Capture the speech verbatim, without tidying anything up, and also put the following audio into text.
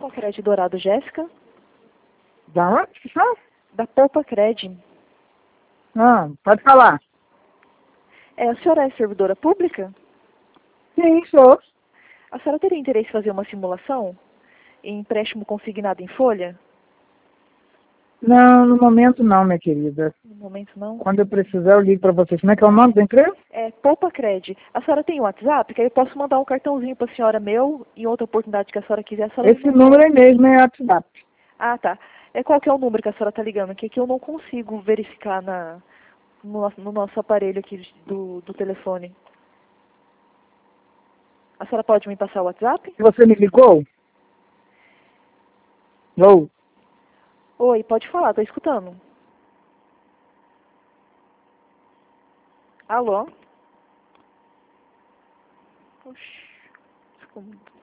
Poupa Cred Dourado, Jéssica. Da onde que são? Da Poupa Cred. Ah, pode falar. É, a senhora é servidora pública? Sim, sou. A senhora teria interesse em fazer uma simulação em empréstimo consignado em folha? Não, no momento não, minha querida. No momento não. Quando eu precisar, eu ligo para vocês. Como é que é o nome da empresa? É Poupa Cred. A senhora tem WhatsApp? Que aí eu posso mandar um cartãozinho para a senhora meu e outra oportunidade que a senhora quiser. A senhora Esse me manda. número aí mesmo é WhatsApp. Ah, tá. É, qual que é o número que a senhora está ligando? Que aqui eu não consigo verificar na, no, nosso- no nosso aparelho aqui do, do telefone. A senhora pode me passar o WhatsApp? Você me ligou? Alô? Oi, pode falar, tô escutando. Alô? Oxi, ficou muito...